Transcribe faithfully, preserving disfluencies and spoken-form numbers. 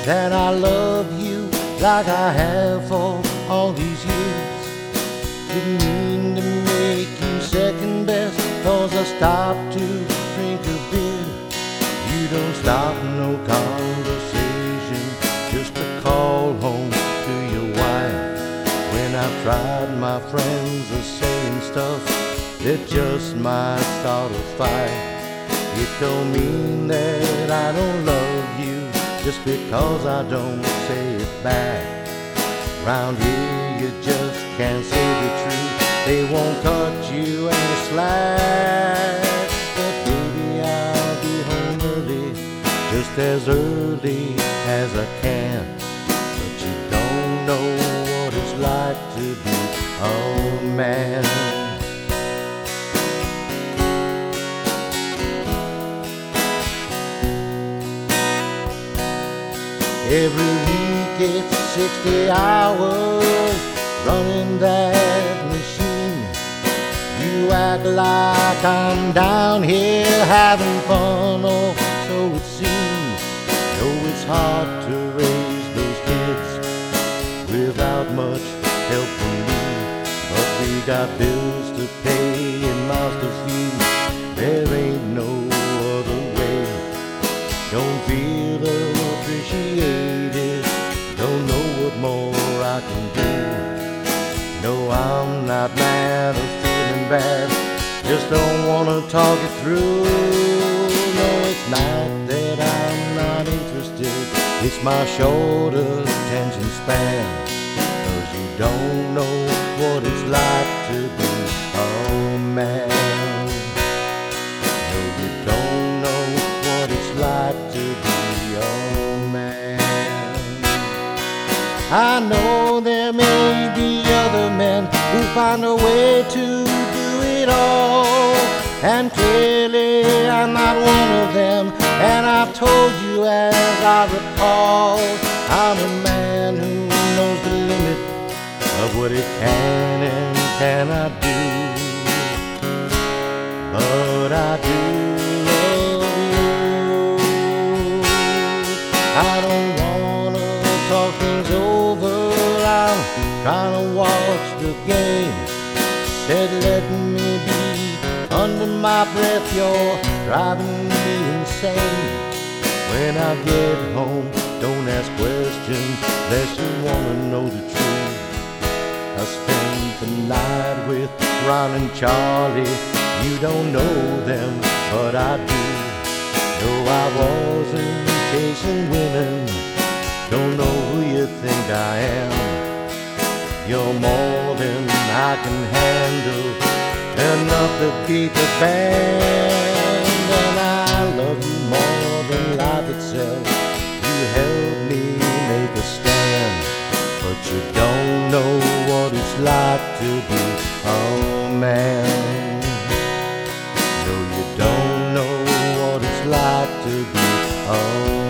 that I love you like I have for all these years. Didn't mean to make you second best, cause I stopped to drink a beer. You don't stop no conversation just to call home to your wife. When I've tried, my friends are saying stuff that just might start a fight. It don't mean that I don't love you just because I don't say it back. Round here you just can't say the truth, they won't cut you any slack. But baby, I'll be home early, just as early as I can. But you don't know what it's like to be a man. Every week it's sixty hours running that machine. You act like I'm down here having fun, or so it seems. Know it's hard to raise those kids without much help from me, but we got bills to pay and mouths to feed. There ain't no other way. Don't feel appreciated, don't know what more I can do. No, I'm not mad or feeling bad, just don't wanna talk it through. No, it's not that I'm not interested, it's my short attention span. Cause you don't know what it's like to be a man. No, you don't know what it's like to be a man. I know there may be other men who find a way to do it all, and clearly I'm not one of them. And I've told you as I recall, I'm a man who knows the limit of what it can and cannot do. But I do love you. I don't wanna talk things over, I'm trying to watch the game. Said let me be, under my breath you're driving me insane. When I get home, don't ask questions unless you wanna know the truth. I spent the night with Ron and Charlie, you don't know them, but I do. No, I wasn't chasing women, don't know who you think I am. You're more than I can handle, enough to beat the band. And I love you more than life itself, you helped me make a stand. But you don't know what it's like to be a man. No, you don't know what it's like to be a man.